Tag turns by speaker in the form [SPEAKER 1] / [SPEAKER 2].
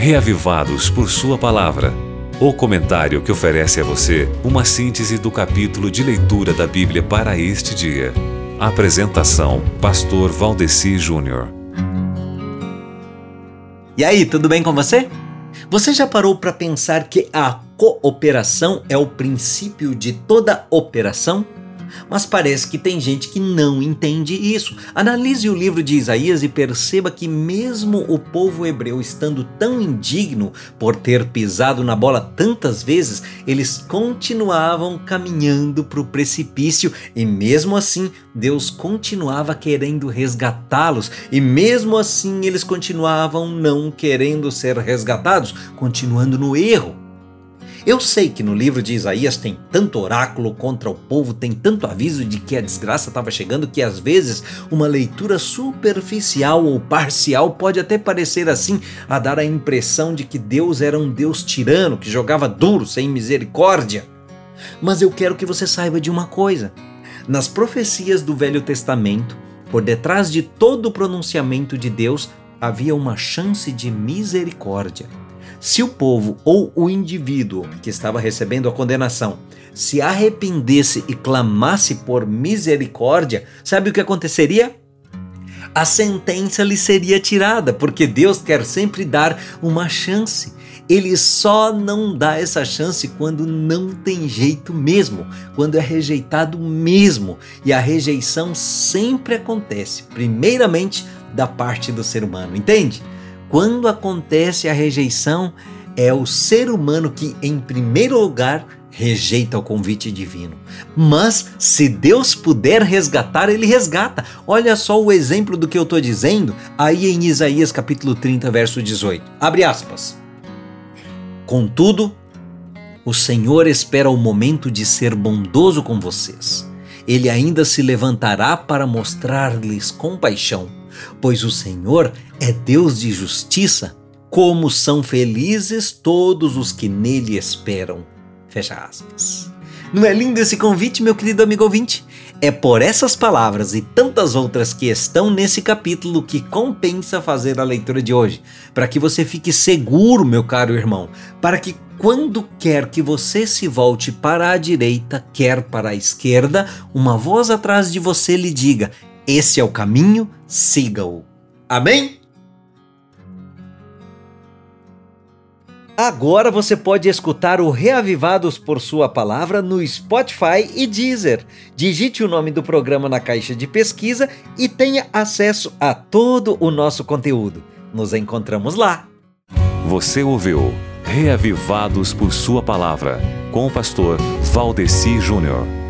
[SPEAKER 1] Reavivados por Sua Palavra. O comentário que oferece a você uma síntese do capítulo de leitura da Bíblia para este dia. Apresentação: Pastor Valdeci Júnior.
[SPEAKER 2] E aí, tudo bem com você? Você já parou para pensar que a cooperação é o princípio de toda operação? Mas parece que tem gente que não entende isso. Analise o livro de Isaías e perceba que mesmo o povo hebreu estando tão indigno por ter pisado na bola tantas vezes, eles continuavam caminhando para o precipício e mesmo assim Deus continuava querendo resgatá-los e mesmo assim eles continuavam não querendo ser resgatados, continuando no erro. Eu sei que no livro de Isaías tem tanto oráculo contra o povo, tem tanto aviso de que a desgraça estava chegando que às vezes uma leitura superficial ou parcial pode até parecer assim, a dar a impressão de que Deus era um Deus tirano, que jogava duro, sem misericórdia. Mas eu quero que você saiba de uma coisa. Nas profecias do Velho Testamento, por detrás de todo o pronunciamento de Deus, havia uma chance de misericórdia. Se o povo ou o indivíduo que estava recebendo a condenação se arrependesse e clamasse por misericórdia, sabe o que aconteceria? A sentença lhe seria tirada, porque Deus quer sempre dar uma chance. Ele só não dá essa chance quando não tem jeito mesmo, quando é rejeitado mesmo. E a rejeição sempre acontece, primeiramente, da parte do ser humano, entende? Quando acontece a rejeição, é o ser humano que, em primeiro lugar, rejeita o convite divino. Mas, se Deus puder resgatar, Ele resgata. Olha só o exemplo do que eu estou dizendo aí em Isaías capítulo 30, verso 18. Abre aspas. Contudo, o Senhor espera o momento de ser bondoso com vocês. Ele ainda se levantará para mostrar-lhes compaixão. Pois o Senhor é Deus de justiça, como são felizes todos os que nele esperam. Fecha aspas. Não é lindo esse convite, meu querido amigo ouvinte? É por essas palavras e tantas outras que estão nesse capítulo que compensa fazer a leitura de hoje, para que você fique seguro, meu caro irmão, para que quando quer que você se volte para a direita, quer para a esquerda, uma voz atrás de você lhe diga: esse é o caminho, siga-o. Amém? Agora você pode escutar o Reavivados por Sua Palavra no Spotify e Deezer. Digite o nome do programa na caixa de pesquisa e tenha acesso a todo o nosso conteúdo. Nos encontramos lá.
[SPEAKER 1] Você ouviu Reavivados por Sua Palavra, com o pastor Valdeci Júnior.